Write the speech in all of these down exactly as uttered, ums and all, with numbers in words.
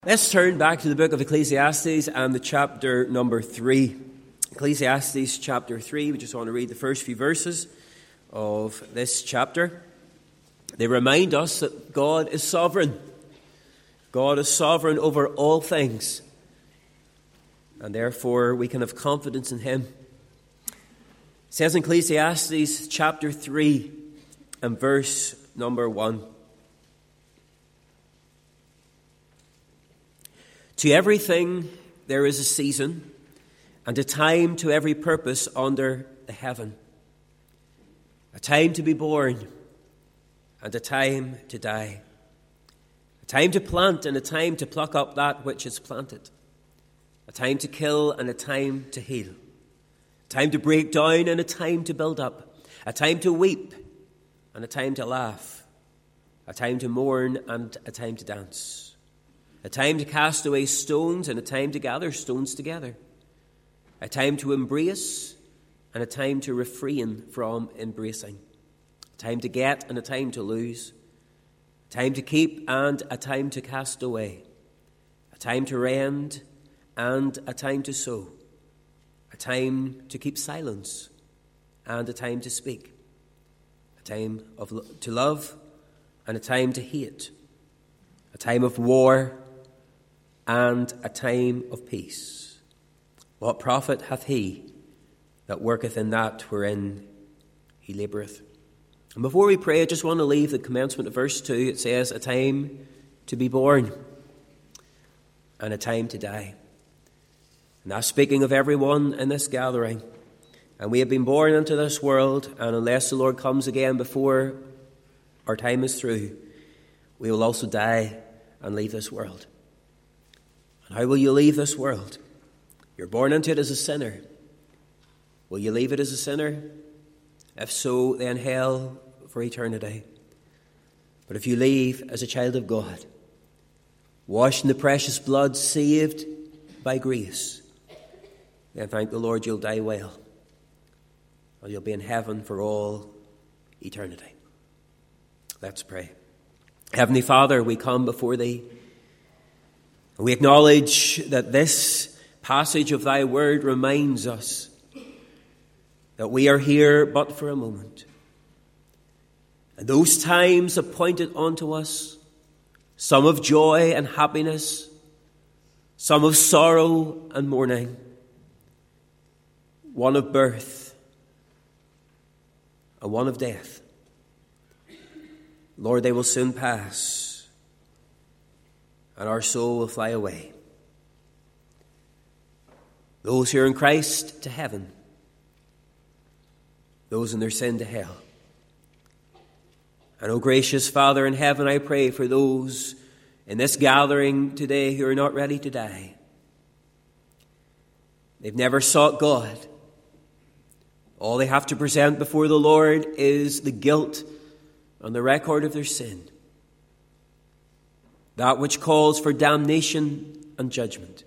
Let's turn back to the book of Ecclesiastes and the chapter number three. Ecclesiastes chapter three, we just want to read the first few verses of this chapter. They remind us that God is sovereign. God is sovereign over all things. And therefore we can have confidence in Him. It says in Ecclesiastes chapter three and verse number one. To everything there is a season, and a time to every purpose under the heaven. A time to be born, and a time to die. A time to plant, and a time to pluck up that which is planted. A time to kill, and a time to heal. A time to break down, and a time to build up. A time to weep, and a time to laugh. A time to mourn, and a time to dance. A time to cast away stones, and a time to gather stones together. A time to embrace, and a time to refrain from embracing. A time to get, and a time to lose. A time to keep, and a time to cast away. A time to rend, and a time to sow. A time to keep silence, and a time to speak. A time of lo- to love, and a time to hate. A time of war, and a time of peace. What profit hath he that worketh in that wherein he laboureth? And before we pray, I just want to leave the commencement of verse two. It says, a time to be born and a time to die. And that's speaking of everyone in this gathering. And we have been born into this world, and unless the Lord comes again before our time is through, we will also die and leave this world. How will you leave this world? You're born into it as a sinner. Will you leave it as a sinner? If so, then hell for eternity. But if you leave as a child of God, washed in the precious blood, saved by grace, then thank the Lord you'll die well. And you'll be in heaven for all eternity. Let's pray. Heavenly Father, we come before Thee. We acknowledge that this passage of Thy word reminds us that we are here but for a moment. And those times appointed unto us, some of joy and happiness, some of sorrow and mourning, one of birth and one of death. Lord, they will soon pass. And our soul will fly away. Those who are in Christ to heaven. Those in their sin to hell. And, O gracious Father in heaven, I pray for those in this gathering today who are not ready to die. They've never sought God. All they have to present before the Lord is the guilt on the record of their sin. That which calls for damnation and judgment.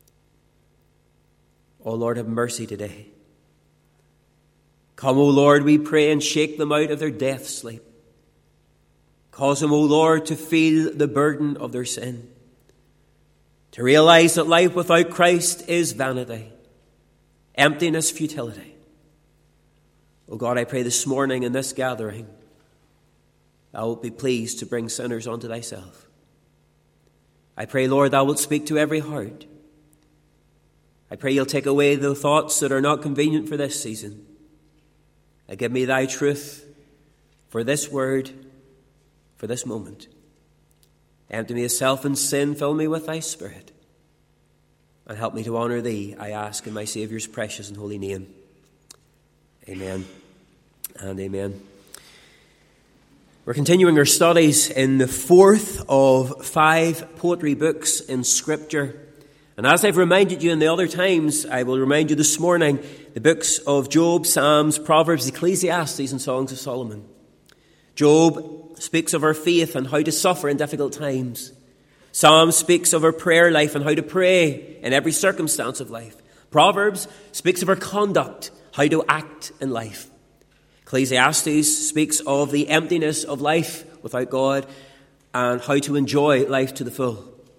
O Lord, have mercy today. Come, O Lord, we pray, and shake them out of their death sleep. Cause them, O Lord, to feel the burden of their sin. To realize that life without Christ is vanity, emptiness, futility. O God, I pray this morning in this gathering, Thou wilt be pleased to bring sinners unto Thyself. I pray, Lord, Thou wilt speak to every heart. I pray You'll take away the thoughts that are not convenient for this season. And give me Thy truth for this word, for this moment. Empty me of self and sin, fill me with Thy Spirit. And help me to honour Thee, I ask in my Saviour's precious and holy name. Amen and amen. We're continuing our studies in the fourth of five poetry books in Scripture. And as I've reminded you in the other times, I will remind you this morning, the books of Job, Psalms, Proverbs, Ecclesiastes, and Songs of Solomon. Job speaks of our faith and how to suffer in difficult times. Psalms speaks of our prayer life and how to pray in every circumstance of life. Proverbs speaks of our conduct, how to act in life. Ecclesiastes speaks of the emptiness of life without God and how to enjoy life to the full.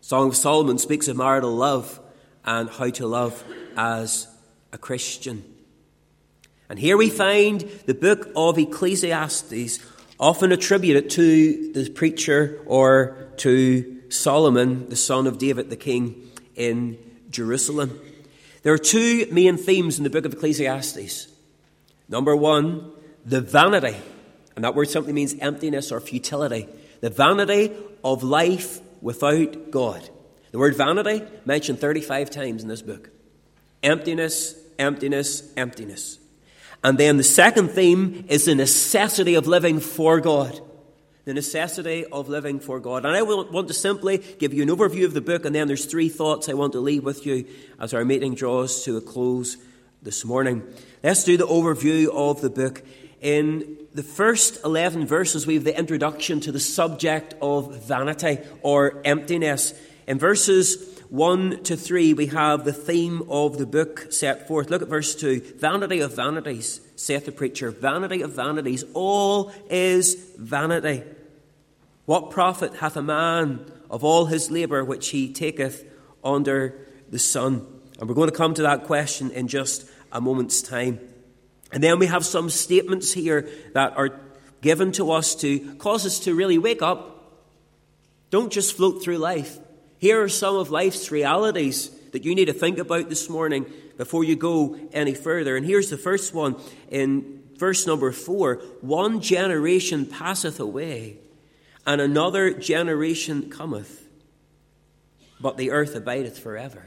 Song of Solomon speaks of marital love and how to love as a Christian. And here we find the book of Ecclesiastes often attributed to the preacher or to Solomon, the son of David, the king in Jerusalem. There are two main themes in the book of Ecclesiastes. Number one, the vanity, and that word simply means emptiness or futility. The vanity of life without God. The word vanity mentioned thirty-five times in this book. Emptiness, emptiness, emptiness. And then the second theme is the necessity of living for God. The necessity of living for God. And I want to simply give you an overview of the book, and then there's three thoughts I want to leave with you as our meeting draws to a close this morning. Let's do the overview of the book. In the first eleven verses, we have the introduction to the subject of vanity or emptiness. In verses one to three, we have the theme of the book set forth. Look at verse two. Vanity of vanities, saith the preacher. Vanity of vanities, all is vanity. What profit hath a man of all his labour which he taketh under the sun? And we're going to come to that question in just a moment's time. And then we have some statements here that are given to us to cause us to really wake up. Don't just float through life. Here are some of life's realities that you need to think about this morning before you go any further. And here's the first one in verse number four. One generation passeth away, and another generation cometh, but the earth abideth forever.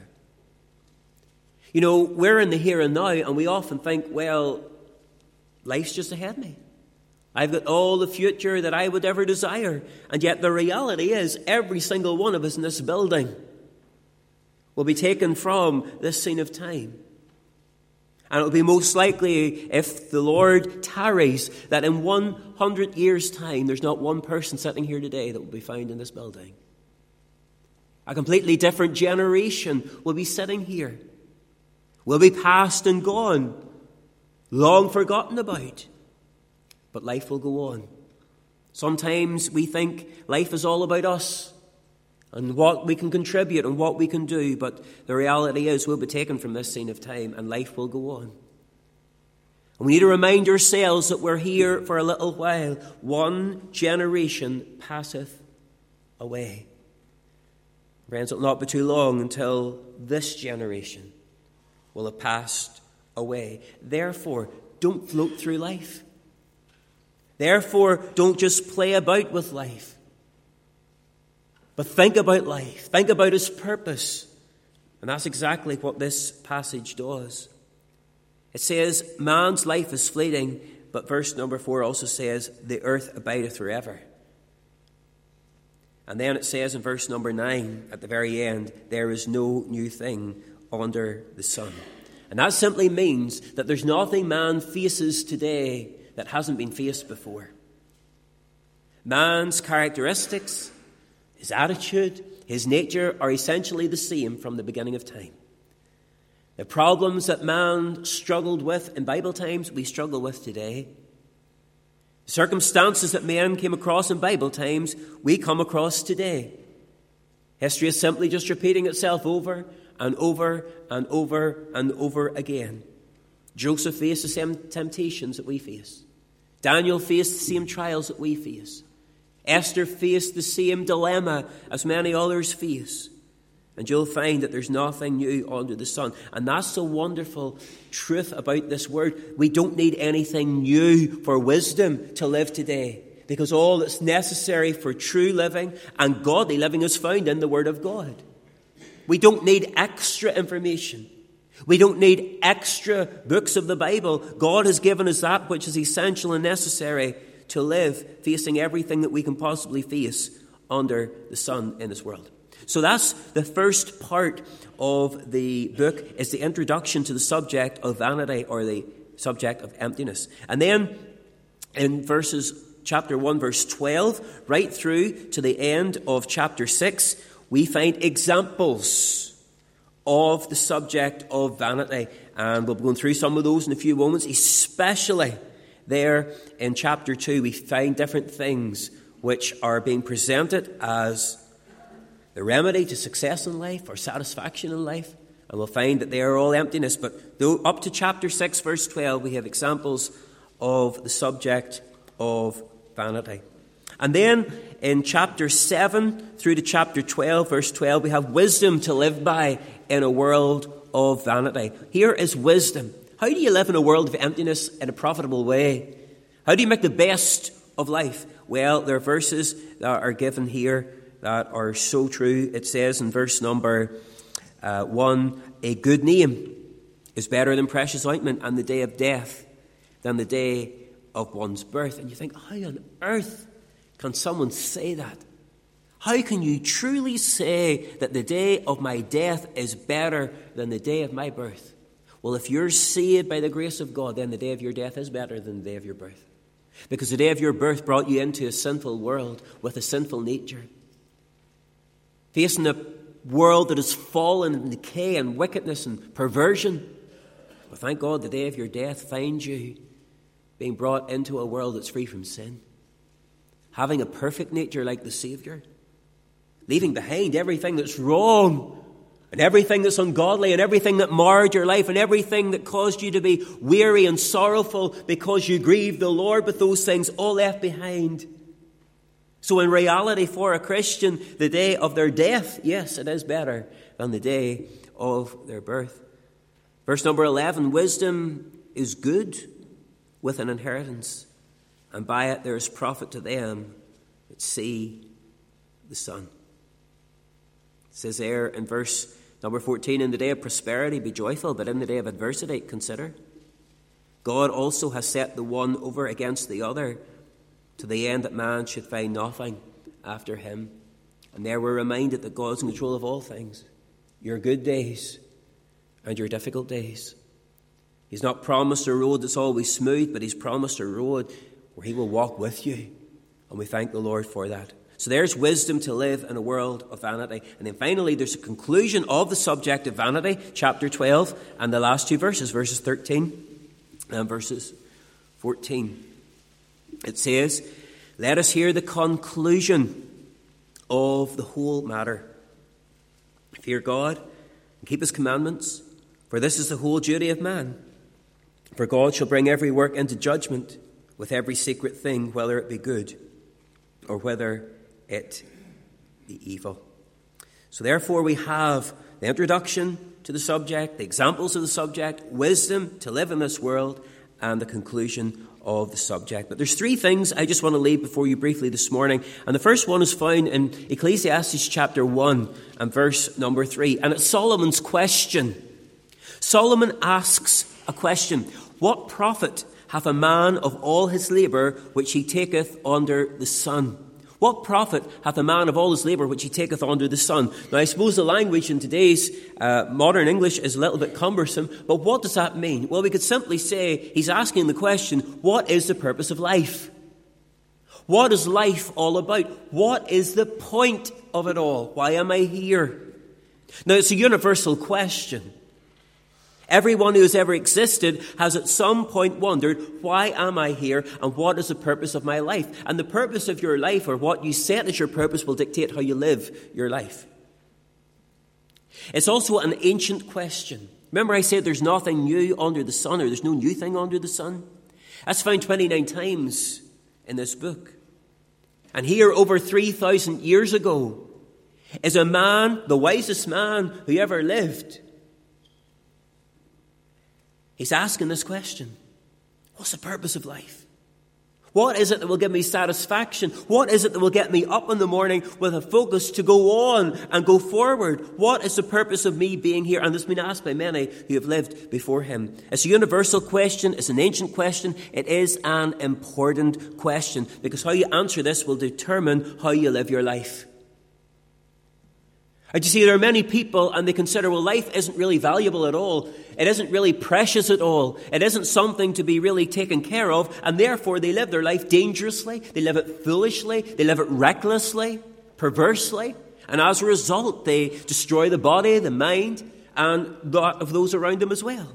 You know, we're in the here and now, and we often think, well, life's just ahead of me. I've got all the future that I would ever desire. And yet the reality is every single one of us in this building will be taken from this scene of time. And it will be most likely, if the Lord tarries, that in one hundred years' time, there's not one person sitting here today that will be found in this building. A completely different generation will be sitting here. Will be past and gone, long forgotten about. But life will go on. Sometimes we think life is all about us and what we can contribute and what we can do. But the reality is we'll be taken from this scene of time and life will go on. And we need to remind ourselves that we're here for a little while. One generation passeth away. Friends, it'll not be too long until this generation will have passed away. Therefore, don't float through life. Therefore, don't just play about with life. But think about life. Think about its purpose. And that's exactly what this passage does. It says, man's life is fleeting, but verse number four also says, the earth abideth forever. And then it says in verse number nine, at the very end, there is no new thing under the sun. And that simply means that there's nothing man faces today that hasn't been faced before. Man's characteristics, his attitude, his nature are essentially the same from the beginning of time. The problems that man struggled with in Bible times, we struggle with today. The circumstances that men came across in Bible times, we come across today. History is simply just repeating itself over and over and over and over again. Joseph faced the same temptations that we face. Daniel faced the same trials that we face. Esther faced the same dilemma as many others face. And you'll find that there's nothing new under the sun. And that's the wonderful truth about this word. We don't need anything new for wisdom to live today, because all that's necessary for true living and godly living is found in the Word of God. We don't need extra information. We don't need extra books of the Bible. God has given us that which is essential and necessary to live, facing everything that we can possibly face under the sun in this world. So that's the first part of the book, is the introduction to the subject of vanity, or the subject of emptiness. And then in verses chapter one, verse twelve, right through to the end of chapter six, we find examples of the subject of vanity. And we'll be going through some of those in a few moments. Especially there in chapter two, we find different things which are being presented as the remedy to success in life or satisfaction in life. And we'll find that they are all emptiness. But though up to chapter six, verse twelve, we have examples of the subject of vanity. And then in chapter seven through to chapter twelve, verse twelve, we have wisdom to live by in a world of vanity. Here is wisdom. How do you live in a world of emptiness in a profitable way? How do you make the best of life? Well, there are verses that are given here that are so true. It says in verse number uh, one, a good name is better than precious ointment, and the day of death than the day of one's birth. And you think, how on earth can someone say that? How can you truly say that the day of my death is better than the day of my birth? Well, if you're saved by the grace of God, then the day of your death is better than the day of your birth. Because the day of your birth brought you into a sinful world with a sinful nature. Facing a world that is fallen in decay and wickedness and perversion. But thank God the day of your death finds you being brought into a world that's free from sin. Having a perfect nature like the Saviour. Leaving behind everything that's wrong and everything that's ungodly and everything that marred your life and everything that caused you to be weary and sorrowful because you grieved the Lord, with those things all left behind. So in reality, for a Christian, the day of their death, yes, it is better than the day of their birth. Verse number eleven, wisdom is good with an inheritance, and by it there is profit to them that see the sun. It says there in verse number fourteen, in the day of prosperity be joyful, but in the day of adversity consider. God also has set the one over against the other, to the end that man should find nothing after him. And there we're reminded that God's in control of all things. Your good days and your difficult days. He's not promised a road that's always smooth, but he's promised a road where he will walk with you. And we thank the Lord for that. So there's wisdom to live in a world of vanity. And then finally, there's a conclusion of the subject of vanity, chapter twelve, and the last two verses, verses thirteen and verses fourteen. It says, let us hear the conclusion of the whole matter. Fear God and keep his commandments, for this is the whole duty of man. For God shall bring every work into judgment with every secret thing, whether it be good or whether it be evil. So therefore we have the introduction to the subject, the examples of the subject, wisdom to live in this world, and the conclusion of the subject. But there's three things I just want to leave before you briefly this morning. And the first one is found in Ecclesiastes chapter one and verse number three. And it's Solomon's question. Solomon asks a question. What profit hath a man of all his labour which he taketh under the sun? What profit hath a man of all his labour which he taketh under the sun? Now, I suppose the language in today's uh, modern English is a little bit cumbersome, but what does that mean? Well, we could simply say he's asking the question, what is the purpose of life? What is life all about? What is the point of it all? Why am I here? Now, it's a universal question. Everyone who has ever existed has at some point wondered, why am I here and what is the purpose of my life? And the purpose of your life, or what you set as your purpose, will dictate how you live your life. It's also an ancient question. Remember I said there's nothing new under the sun, or there's no new thing under the sun? That's found twenty-nine times in this book. And here, over three thousand years ago, is a man, the wisest man who ever lived. He's asking this question. What's the purpose of life? What is it that will give me satisfaction? What is it that will get me up in the morning with a focus to go on and go forward? What is the purpose of me being here? And this has been asked by many who have lived before him. It's a universal question. It's an ancient question. It is an important question, because how you answer this will determine how you live your life. And you see, there are many people, and they consider, well, life isn't really valuable at all. It isn't really precious at all. It isn't something to be really taken care of, and therefore they live their life dangerously. They live it foolishly. They live it recklessly, perversely, and as a result, they destroy the body, the mind, and that of those around them as well.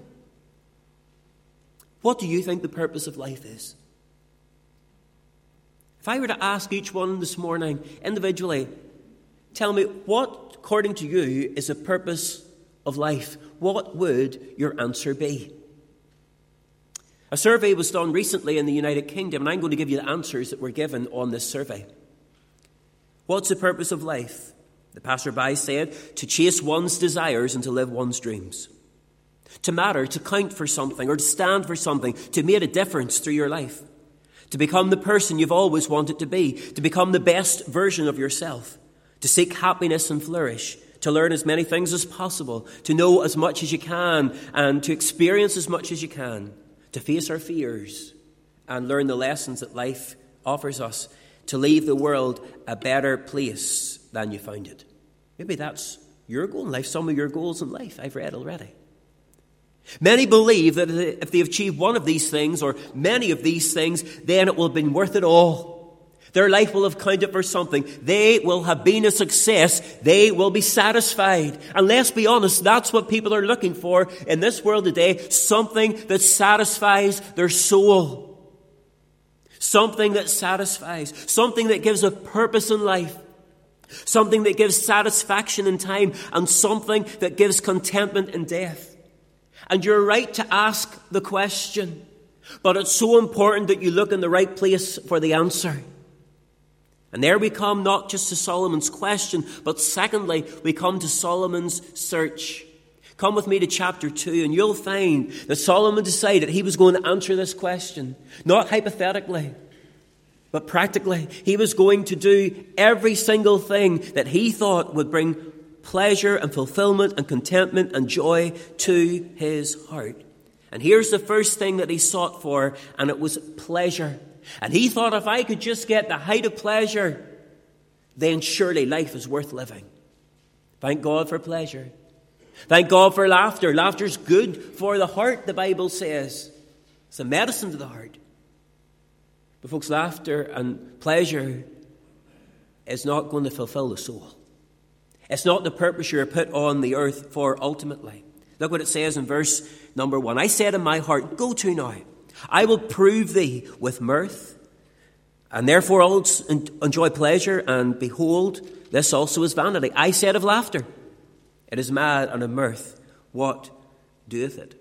What do you think the purpose of life is? If I were to ask each one this morning, individually, Tell me, what, according to you, is the purpose of life? What would your answer be? A survey was done recently in the United Kingdom, and I'm going to give you the answers that were given on this survey. What's the purpose of life? The passerby said, to chase one's desires and to live one's dreams. To matter, to count for something, or to stand for something, to make a difference through your life. To become the person you've always wanted to be. To become the best version of yourself. To seek happiness and flourish. To learn as many things as possible. To know as much as you can. And to experience as much as you can. To face our fears. And learn the lessons that life offers us. To leave the world a better place than you found it. Maybe that's your goal in life. Some of your goals in life I've read already. Many believe that if they achieve one of these things, or many of these things, then it will have been worth it all. Their life will have counted for something. They will have been a success. They will be satisfied. And let's be honest, that's what people are looking for in this world today. Something that satisfies their soul. Something that satisfies. Something that gives a purpose in life. Something that gives satisfaction in time. And something that gives contentment in death. And you're right to ask the question. But it's so important that you look in the right place for the answer. And there we come not just to Solomon's question, but secondly, we come to Solomon's search. Come with me to chapter two, and you'll find that Solomon decided he was going to answer this question. Not hypothetically, but practically. He was going to do every single thing that he thought would bring pleasure and fulfillment and contentment and joy to his heart. And here's the first thing that he sought for, and it was pleasure. And he thought, if I could just get the height of pleasure, then surely life is worth living. Thank God for pleasure. Thank God for laughter. Laughter's good for the heart, the Bible says. It's a medicine to the heart. But folks, laughter and pleasure is not going to fulfill the soul. It's not the purpose you're put on the earth for ultimately. Look what it says in verse number one. I said in my heart, go to now. I will prove thee with mirth, and therefore I'll enjoy pleasure, and behold, this also is vanity. I said of laughter, it is mad, and of mirth, what doeth it?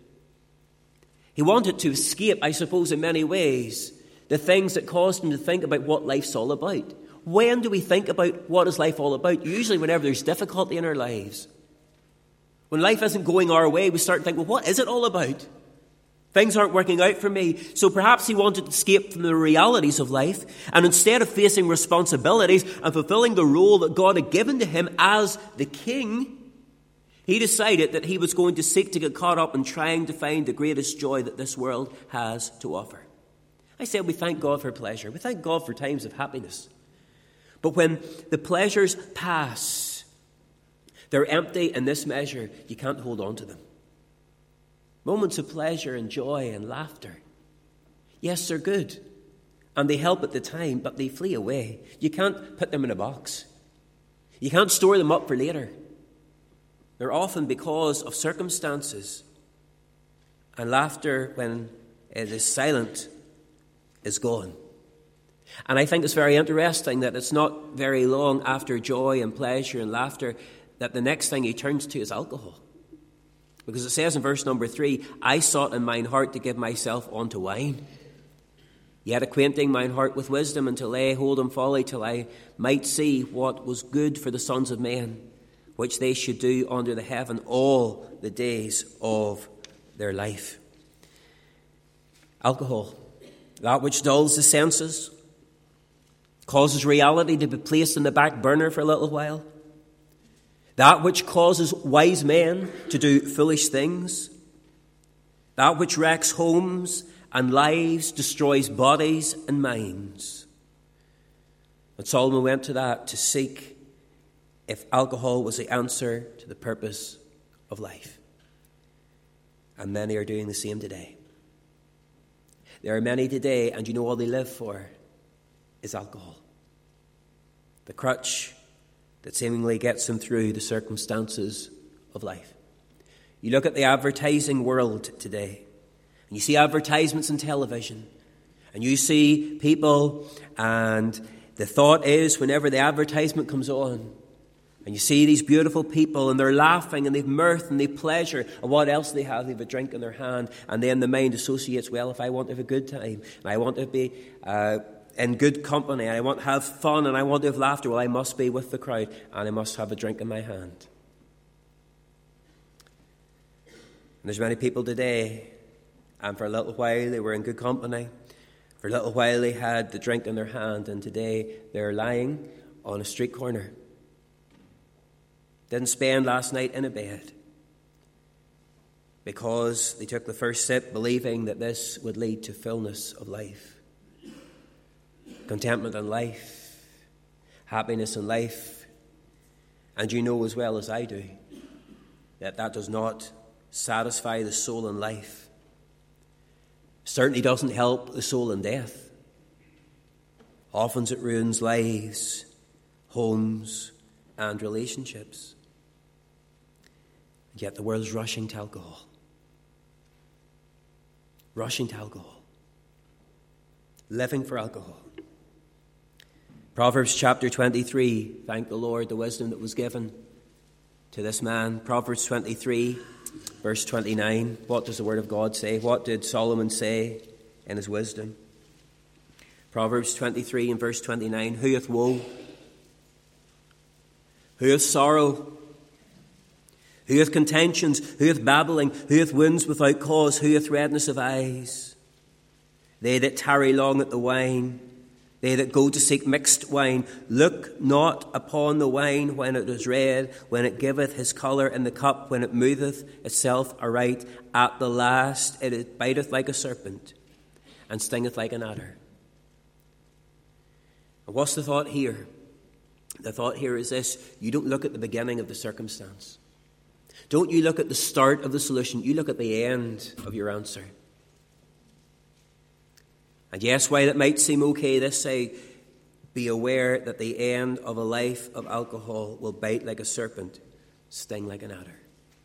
He wanted to escape, I suppose, in many ways, the things that caused him to think about what life's all about. When do we think about what is life all about? Usually whenever there's difficulty in our lives. When life isn't going our way, we start to think, well, what is it all about? Things aren't working out for me. So perhaps he wanted to escape from the realities of life. And instead of facing responsibilities and fulfilling the role that God had given to him as the king, he decided that he was going to seek to get caught up in trying to find the greatest joy that this world has to offer. I said we thank God for pleasure. We thank God for times of happiness. But when the pleasures pass, they're empty in this measure. You can't hold on to them. Moments of pleasure and joy and laughter. Yes, they're good. And they help at the time, but they flee away. You can't put them in a box. You can't store them up for later. They're often because of circumstances. And laughter, when it is silent, is gone. And I think it's very interesting that it's not very long after joy and pleasure and laughter that the next thing he turns to is alcohol. Because it says in verse number three, I sought in mine heart to give myself unto wine. Yet acquainting mine heart with wisdom, and to lay hold on folly, till I might see what was good for the sons of men, which they should do under the heaven all the days of their life. Alcohol, that which dulls the senses, causes reality to be placed in the back burner for a little while. That which causes wise men to do foolish things. That which wrecks homes and lives, destroys bodies and minds. And Solomon went to that to seek if alcohol was the answer to the purpose of life. And many are doing the same today. There are many today, and you know all they live for is alcohol. The crutch that seemingly gets them through the circumstances of life. You look at the advertising world today, and you see advertisements on television, and you see people, and the thought is, whenever the advertisement comes on, And you see these beautiful people, and they're laughing, and they've mirth, and they've pleasure. And what else do they have? They have a drink in their hand. And then the mind associates, well, if I want to have a good time, and I want to be uh, in good company, and I want to have fun, and I want to have laughter, well, I must be with the crowd, and I must have a drink in my hand. And there's many people today, and for a little while they were in good company. For a little while they had the drink in their hand, and today they're lying on a street corner. Didn't spend last night in a bed because they took the first sip believing that this would lead to fullness of life, contentment in life, happiness in life. And you know as well as I do that that does not satisfy the soul in life. Certainly doesn't help the soul in death. Often it ruins lives, homes, and relationships. And yet the world is rushing to alcohol. Rushing to alcohol. Living for alcohol. Proverbs chapter twenty-three. Thank the Lord, the wisdom that was given to this man. Proverbs twenty-three, verse twenty-nine. What does the word of God say? What did Solomon say in his wisdom? Proverbs twenty-three and verse twenty-nine. Who hath woe? Who hath sorrow? Who hath contentions? Who hath babbling? Who hath wounds without cause? Who hath redness of eyes? They that tarry long at the wine, they that go to seek mixed wine. Look not upon the wine when it is red, when it giveth his colour in the cup, when it moveth itself aright. At the last it biteth like a serpent, and stingeth like an adder. And what's the thought here? The thought here is this: you don't look at the beginning of the circumstance. Don't you look at the start of the solution. You look at the end of your answer. And yes, while it might seem okay this say, be aware that the end of a life of alcohol will bite like a serpent, sting like an adder.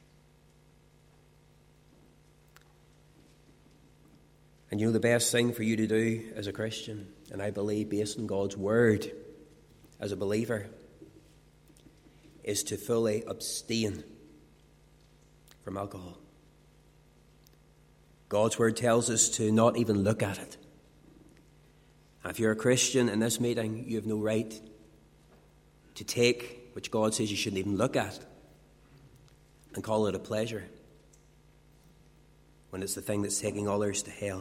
And you know the best thing for you to do as a Christian, and I believe based on God's word as a believer, is to fully abstain from alcohol. God's word tells us to not even look at it. If you're a Christian in this meeting, you have no right to take, which God says you shouldn't even look at, and call it a pleasure, when it's the thing that's taking others to hell.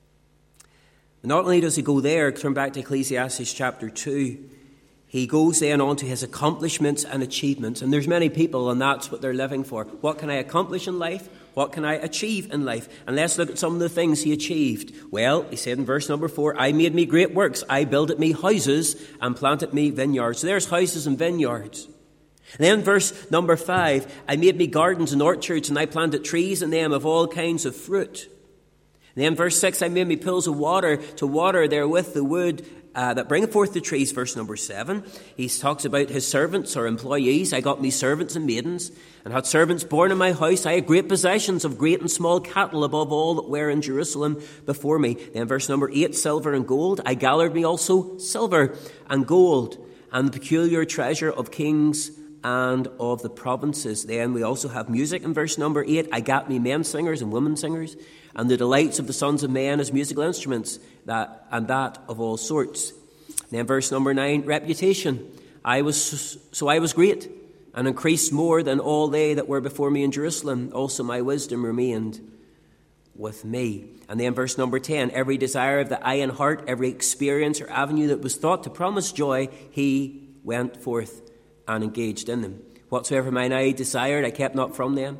But not only does he go there, turn back to Ecclesiastes chapter two, he goes then on to his accomplishments and achievements. And there's many people, and that's what they're living for. What can I accomplish in life? What can I achieve in life? And let's look at some of the things he achieved. Well, he said in verse number four, I made me great works. I builded me houses and planted me vineyards. So there's houses and vineyards. And then verse number five, I made me gardens and orchards, and I planted trees in them of all kinds of fruit. And then verse six, I made me pools of water to water therewith the wood Uh, that bringeth forth the trees. Verse number seven, he talks about his servants or employees. I got me servants and maidens, and had servants born in my house. I had great possessions of great and small cattle above all that were in Jerusalem before me. Then verse number eight, silver and gold. I gathered me also silver and gold, and the peculiar treasure of kings and of the provinces. Then we also have music in verse number eight. I got me men singers and women singers, and the delights of the sons of men as musical instruments, that and that of all sorts. Then verse number nine, reputation. I was so I was great, and increased more than all they that were before me in Jerusalem. Also my wisdom remained with me. And then verse number ten, every desire of the eye and heart, every experience or avenue that was thought to promise joy, he went forth and engaged in them. Whatsoever mine eye desired, I kept not from them.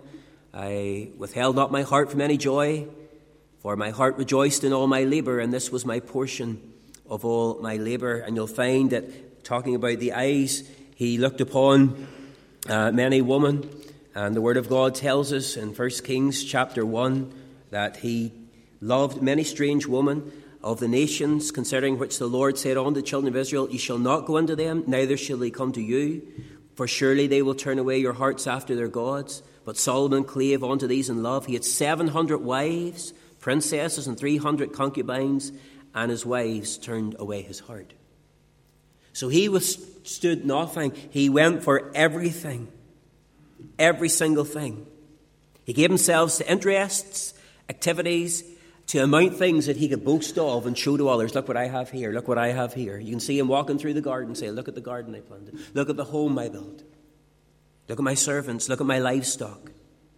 I withheld not my heart from any joy, for my heart rejoiced in all my labour, and this was my portion of all my labour. And you'll find that, talking about the eyes, he looked upon uh, many women, and the Word of God tells us in First Kings chapter one that he loved many strange women of the nations, concerning which the Lord said unto the children of Israel, ye shall not go unto them, neither shall they come to you, for surely they will turn away your hearts after their gods. But Solomon clave unto these in love. He had seven hundred wives, princesses, and three hundred concubines, and his wives turned away his heart. So he was stood nothing. He went for everything. Every single thing. He gave himself to interests, activities, to amount things that he could boast of and show to others. Look what I have here. Look what I have here. You can see him walking through the garden and say, look at the garden I planted. Look at the home I built. Look at my servants. Look at my livestock.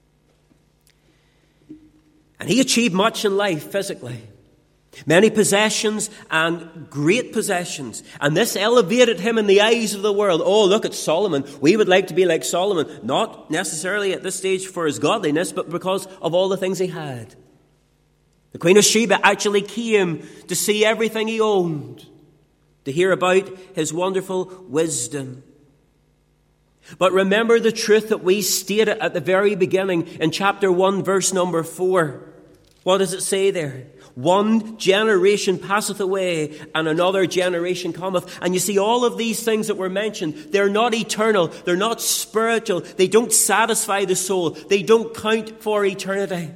And he achieved much in life physically. Many possessions and great possessions. And this elevated him in the eyes of the world. Oh, look at Solomon. We would like to be like Solomon. Not necessarily at this stage for his godliness, but because of all the things he had. The Queen of Sheba actually came to see everything he owned, to hear about his wonderful wisdom. But remember the truth that we stated at the very beginning in chapter one, verse number four. What does it say there? One generation passeth away, and another generation cometh. And you see, all of these things that were mentioned, they're not eternal, they're not spiritual, they don't satisfy the soul, they don't count for eternity.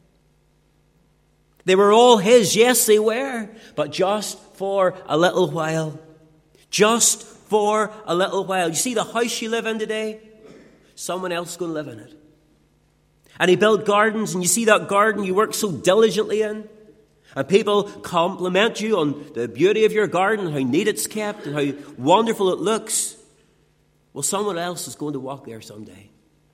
They were all his, yes they were, but just for a little while. Just for a little while. You see the house you live in today? Someone else is going to live in it. And he built gardens, and you see that garden you work so diligently in? And people compliment you on the beauty of your garden, and how neat it's kept, and how wonderful it looks. Well, someone else is going to walk there someday.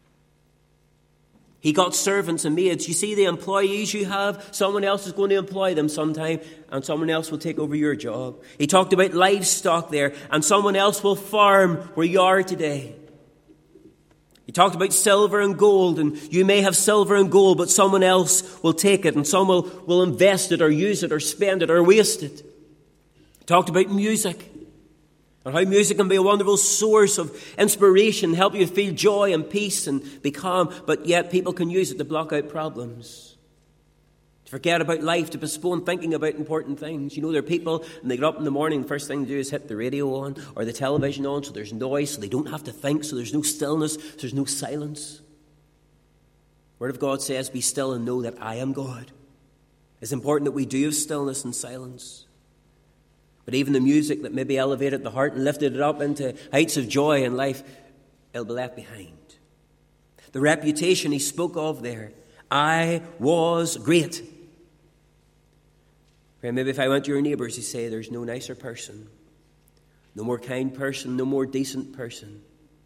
He got servants and maids. You see the employees you have, someone else is going to employ them sometime, and someone else will take over your job. He talked about livestock there, and someone else will farm where you are today. He talked about silver and gold, and you may have silver and gold, but someone else will take it, and someone will, will invest it or use it or spend it or waste it. He talked about music, and how music can be a wonderful source of inspiration, help you feel joy and peace and be calm, but yet people can use it to block out problems, to forget about life, to postpone thinking about important things. You know, there are people, and they get up in the morning, the first thing they do is hit the radio on or the television on, so there's noise, so they don't have to think, so there's no stillness, so there's no silence. The Word of God says, be still and know that I am God. It's important that we do have stillness and silence. But even the music that maybe elevated the heart and lifted it up into heights of joy in life, it'll be left behind. The reputation he spoke of there, I was great. Maybe if I went to your neighbours, you say there's no nicer person, no more kind person, no more decent person.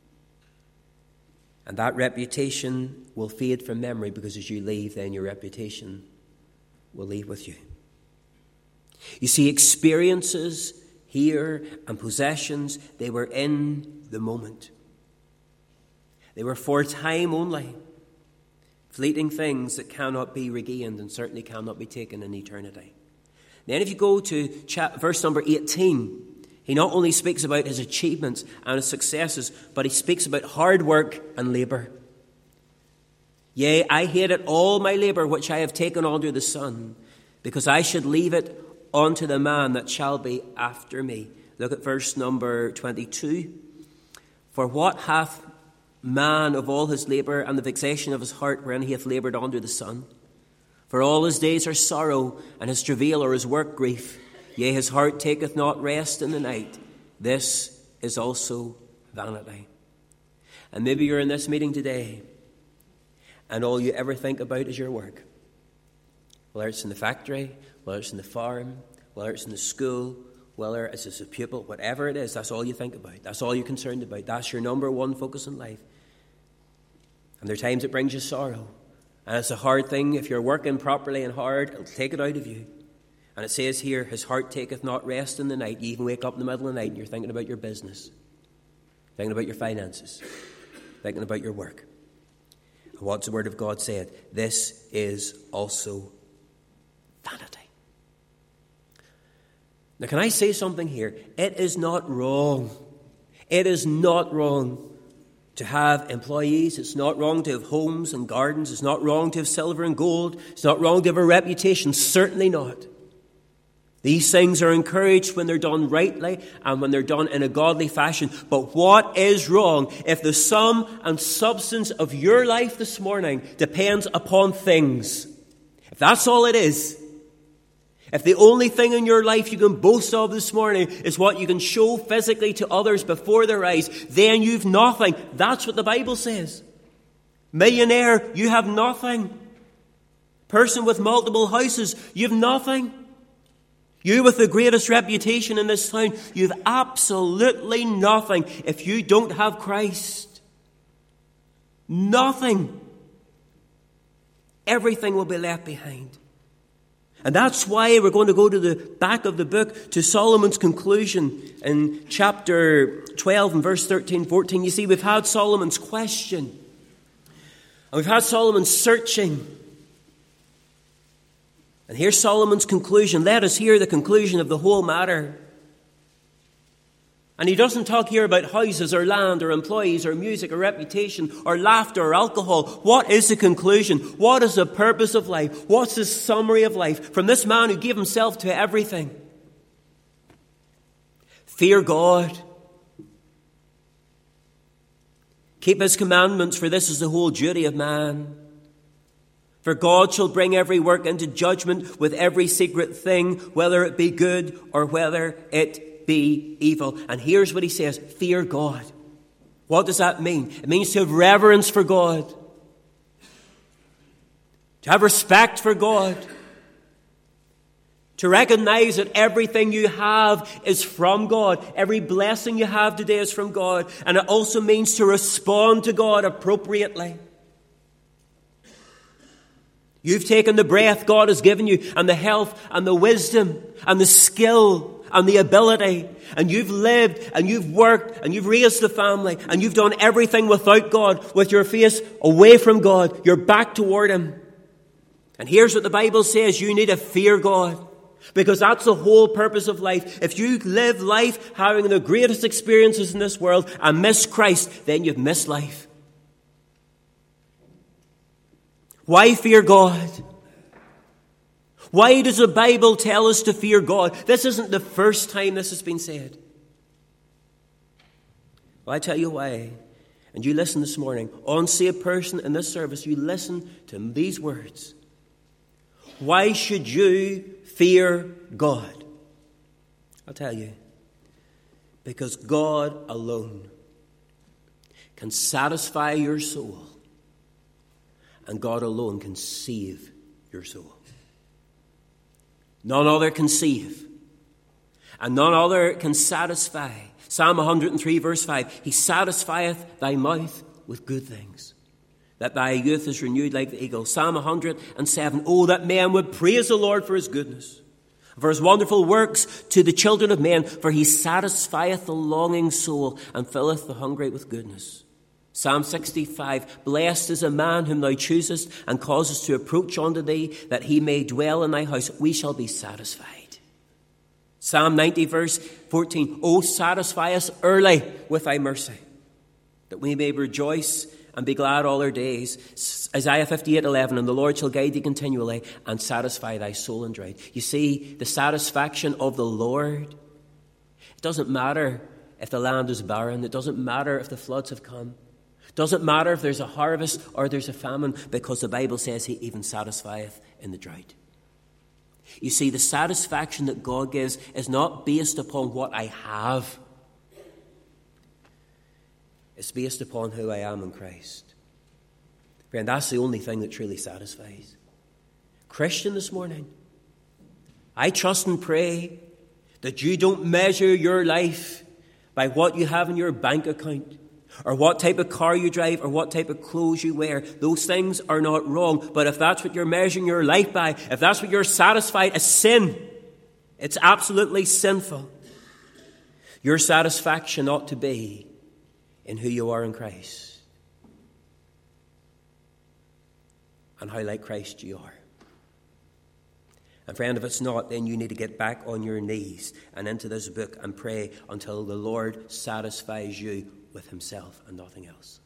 And that reputation will fade from memory, because as you leave, then your reputation will leave with you. You see, experiences here and possessions, they were in the moment. They were for time only. Fleeting things that cannot be regained and certainly cannot be taken in eternity. Then if you go to chapter, verse number eighteen, he not only speaks about his achievements and his successes, but he speaks about hard work and labour. Yea, I hated all my labour which I have taken under the sun, because I should leave it unto the man that shall be after me. Look at verse number twenty-two. For what hath man of all his labour and the vexation of his heart wherein he hath laboured under the sun? For all his days are sorrow, and his travail or his work grief. Yea, his heart taketh not rest in the night. This is also vanity. And maybe you're in this meeting today, and all you ever think about is your work. Whether it's in the factory, whether it's in the farm, whether it's in the school, whether it's as a pupil, whatever it is, that's all you think about. That's all you're concerned about. That's your number one focus in life. And there are times it brings you sorrow. And it's a hard thing. If you're working properly and hard, it'll take it out of you. And it says here, his heart taketh not rest in the night. You even wake up in the middle of the night and you're thinking about your business, thinking about your finances, thinking about your work. And what's the Word of God said? This is also vanity. Now, can I say something here? It is not wrong. It is not wrong to have employees. It's not wrong to have homes and gardens. It's not wrong to have silver and gold. It's not wrong to have a reputation. Certainly not. These things are encouraged when they're done rightly and when they're done in a godly fashion. But what is wrong if the sum and substance of your life this morning depends upon things? If that's all it is, if the only thing in your life you can boast of this morning is what you can show physically to others before their eyes, then you've nothing. That's what the Bible says. Millionaire, you have nothing. Person with multiple houses, you have nothing. You with the greatest reputation in this town, you have absolutely nothing if you don't have Christ. Nothing. Everything will be left behind. And that's why we're going to go to the back of the book to Solomon's conclusion in chapter twelve and verse thirteen, fourteen. You see, we've had Solomon's question. And we've had Solomon's searching. And here's Solomon's conclusion. Let us hear the conclusion of the whole matter. And he doesn't talk here about houses or land or employees or music or reputation or laughter or alcohol. What is the conclusion? What is the purpose of life? What's the summary of life from this man who gave himself to everything? Fear God. Keep his commandments, for this is the whole duty of man. For God shall bring every work into judgment with every secret thing, whether it be good or whether it be evil. And here's what he says: fear God. What does that mean? It means to have reverence for God, to have respect for God, to recognize that everything you have is from God. Every blessing you have today is from God. And it also means to respond to God appropriately. You've taken the breath God has given you, and the health and the wisdom and the skill and the ability, and you've lived and you've worked and you've raised the family and you've done everything without God, with your face away from God, your back toward Him. And here's what the Bible says: you need to fear God, because that's the whole purpose of life. If you live life having the greatest experiences in this world and miss Christ, then you've missed life. Why fear God? Why does the Bible tell us to fear God? This isn't the first time this has been said. Well, I tell you why. And you listen this morning. Unsaved person in this service, you listen to these words. Why should you fear God? I'll tell you. Because God alone can satisfy your soul. And God alone can save your soul. None other can save. And none other can satisfy. Psalm one hundred three verse five. He satisfieth thy mouth with good things, that thy youth is renewed like the eagle. Psalm one hundred seven. Oh, that man would praise the Lord for his goodness, for his wonderful works to the children of men. For he satisfieth the longing soul, and filleth the hungry with goodness. Psalm sixty-five, blessed is a man whom thou choosest and causest to approach unto thee, that he may dwell in thy house. We shall be satisfied. Psalm ninety, verse fourteen, O satisfy us early with thy mercy, that we may rejoice and be glad all our days. Isaiah fifty-eight, eleven, and the Lord shall guide thee continually and satisfy thy soul in drought. You see, the satisfaction of the Lord, it doesn't matter if the land is barren. It doesn't matter if the floods have come. Doesn't matter if there's a harvest or there's a famine, because the Bible says he even satisfieth in the drought. You see, the satisfaction that God gives is not based upon what I have. It's based upon who I am in Christ. Friend, that's the only thing that truly satisfies. Christian, this morning, I trust and pray that you don't measure your life by what you have in your bank account, or what type of car you drive, or what type of clothes you wear. Those things are not wrong. But if that's what you're measuring your life by, if that's what you're satisfied as sin, it's absolutely sinful. Your satisfaction ought to be in who you are in Christ, and how like Christ you are. And friend, if it's not, then you need to get back on your knees and into this book and pray until the Lord satisfies you with himself and nothing else.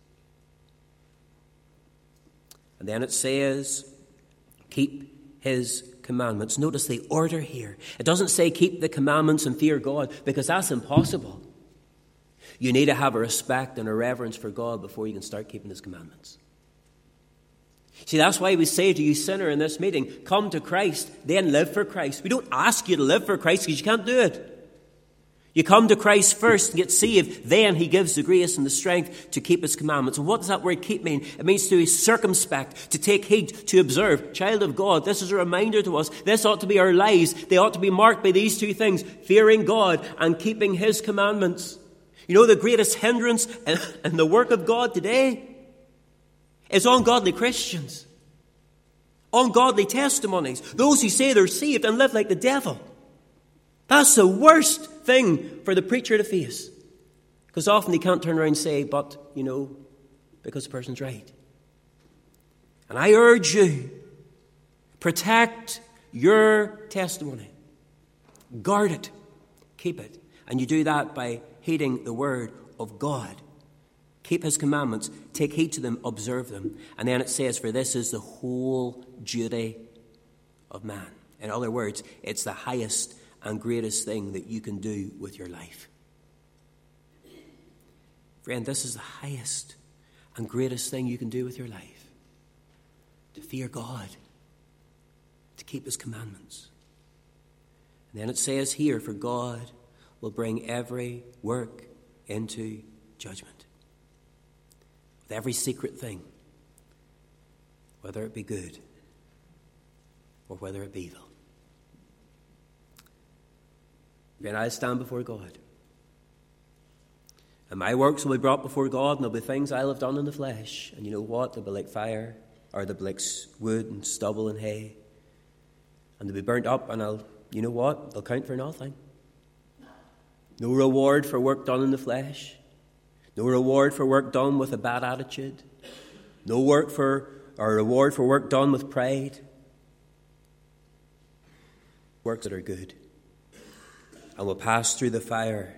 And then it says, keep his commandments. Notice the order here. It doesn't say keep the commandments and fear God, because that's impossible. You need to have a respect and a reverence for God before you can start keeping his commandments. See, that's why we say to you, sinner, in this meeting, come to Christ, then live for Christ. We don't ask you to live for Christ because you can't do it. You come to Christ first and get saved, then he gives the grace and the strength to keep his commandments. And what does that word keep mean? It means to be circumspect, to take heed, to observe. Child of God, this is a reminder to us. This ought to be our lives. They ought to be marked by these two things, fearing God and keeping his commandments. You know, the greatest hindrance in, in the work of God today is ungodly Christians, ungodly testimonies, those who say they're saved and live like the devil. That's the worst thing for the preacher to face. Because often they can't turn around and say, but, you know, because the person's right. And I urge you, protect your testimony. Guard it. Keep it. And you do that by heeding the word of God. Keep his commandments. Take heed to them. Observe them. And then it says, for this is the whole duty of man. In other words, it's the highest and greatest thing that you can do with your life. Friend, this is the highest and greatest thing you can do with your life. To fear God. To keep his commandments. And then it says here, for God will bring every work into judgment. With every secret thing. Whether it be good or whether it be evil. When I stand before God, and my works will be brought before God, and there'll be things I'll have done in the flesh. And you know what? They'll be like fire, or they'll be like wood and stubble and hay. And they'll be burnt up, and I'll, you know what? They'll count for nothing. No reward for work done in the flesh. No reward for work done with a bad attitude. No work for, or reward for work done with pride. Works that are good. And will pass through the fire.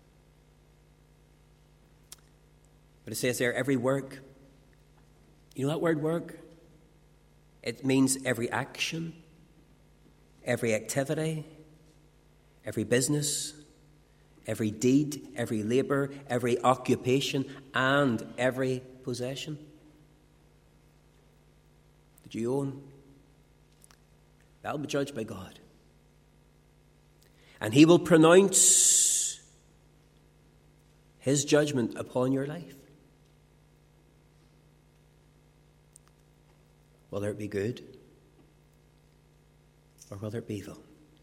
But it says there, every work. You know that word work? It means every action, every activity, every business, every deed, every labour, every occupation, and every possession that you own. That'll be judged by God. And he will pronounce his judgment upon your life. Whether it be good or whether it be evil.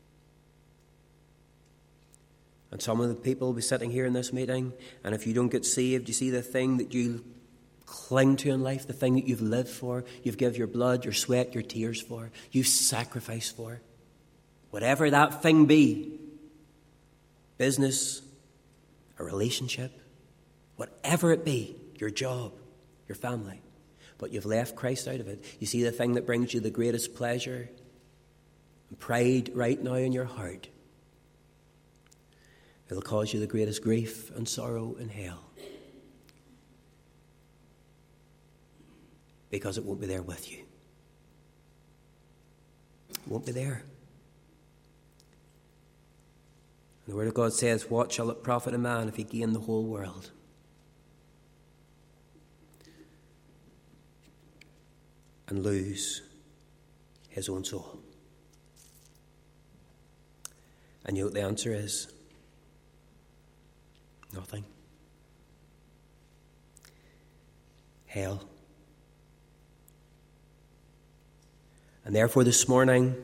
And some of the people will be sitting here in this meeting, and if you don't get saved, you see the thing that you cling to in life, the thing that you've lived for, you've given your blood, your sweat, your tears for, you've sacrificed for. Whatever that thing be, business, a relationship, whatever it be, your job, your family, but you've left Christ out of it. You see the thing that brings you the greatest pleasure and pride right now in your heart. It'll cause you the greatest grief and sorrow in hell. Because it won't be there with you. It won't be there. And the Word of God says, what shall it profit a man if he gain the whole world? And lose his own soul? And you know what the answer is? Nothing. Hell. And therefore this morning,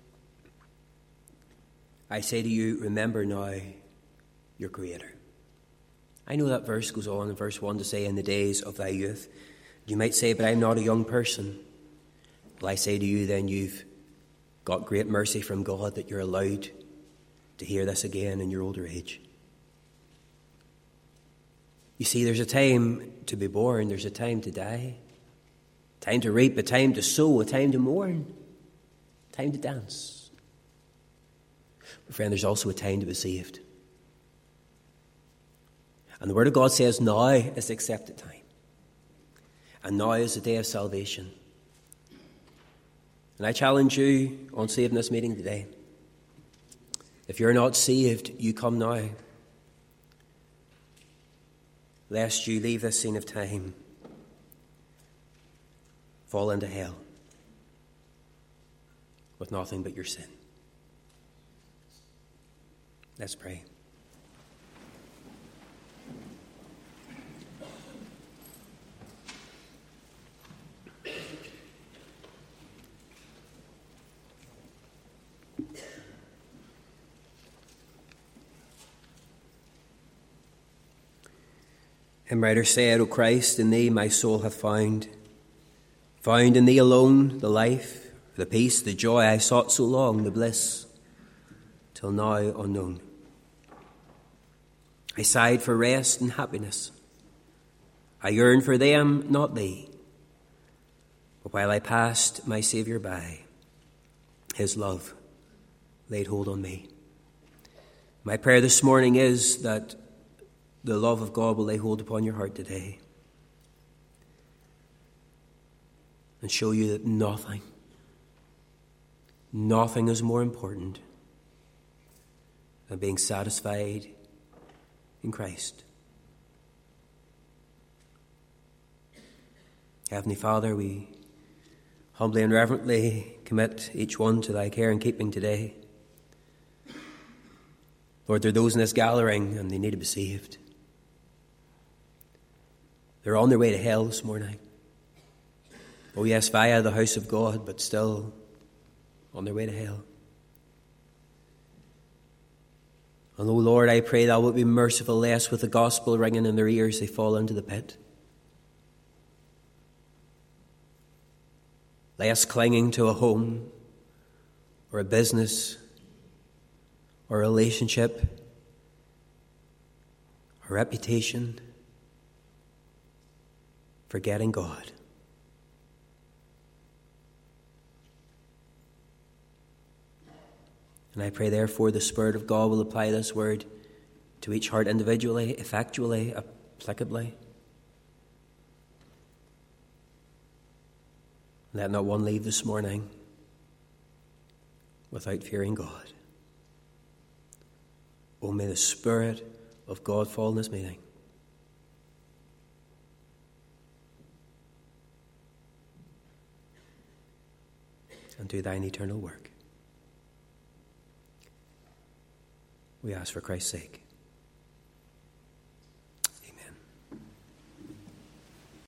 I say to you, remember now your Creator. I know that verse goes on in verse one to say, in the days of thy youth. You might say, but I'm not a young person. Well, I say to you, then you've got great mercy from God that you're allowed to hear this again in your older age. You see, there's a time to be born, there's a time to die, time to reap, a time to sow, a time to mourn, time to dance. But friend, there's also a time to be saved. And the Word of God says now is the accepted time. And now is the day of salvation. And I challenge you on saving this meeting today. If you're not saved, you come now. Lest you leave this scene of time fall into hell with nothing but your sin. Let's pray. Hymn writer said, O Christ, in thee my soul hath found, found in thee alone the life, the peace, the joy I sought so long, the bliss, till now unknown. I sighed for rest and happiness. I yearned for them, not thee. But while I passed my Saviour by, his love laid hold on me. My prayer this morning is that the love of God will lay hold upon your heart today and show you that nothing, nothing is more important than being satisfied in Christ. Heavenly Father, we humbly and reverently commit each one to thy care and keeping today. Lord, there are those in this gathering and they need to be saved. They're on their way to hell this morning. Oh yes, via the house of God, but still on their way to hell. And oh Lord, I pray thou wilt be merciful, lest with the gospel ringing in their ears they fall into the pit. Lest clinging to a home or a business or a relationship or reputation, forgetting God. And I pray, therefore, the Spirit of God will apply this word to each heart individually, effectually, applicably. Let not one leave this morning without fearing God. Oh, may the Spirit of God fall in this meeting. And do thine eternal work. We ask for Christ's sake.